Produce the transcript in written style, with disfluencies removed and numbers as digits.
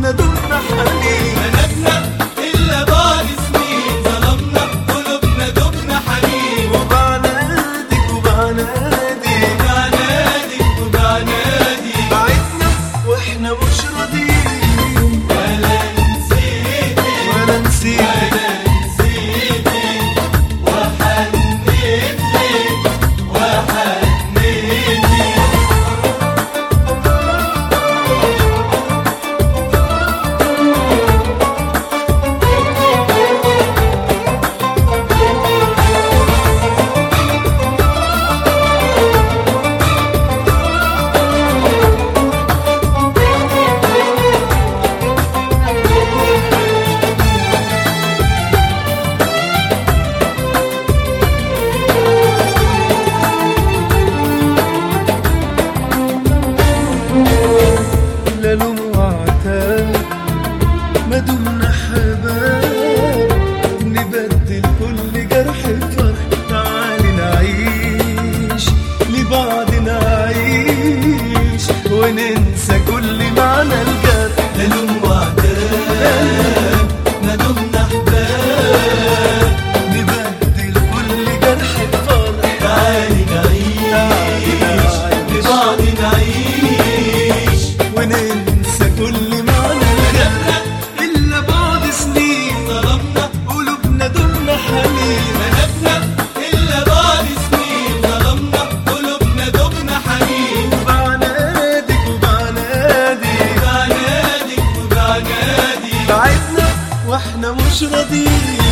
قلوبنا دمنا حنين. ملكنا إلا بعد سنين، ظلمنا قلوبنا دمنا حنين. وبعنادك وبعنادك وبعنادك بعدنا واحنا مش راضيين. ولا نسيتك ولا نسيتك ولا نسيتك، وحنيت لك وحنيت لك. لا لوم وعتاب ما دمنا حباب، نبدل كل جرح بفرح. تعالي نعيش لبعض، نعيش وننسى كل معنى الجرح. لا لوم وعتاب ما دمنا احباب، نبدل كل جرح بفرح. تعالي نعيش لبعض، نعيش وننسى كل معنى الجرح. إلا بعد سنين ظلمنا قلوبنا دمنا حنين. ملكنا إلا بعد سنين، ظلمنا قلوبنا دمنا حنين. وبعنادك وبعنادك وبعنادك بعدنا واحنا مش راضيين.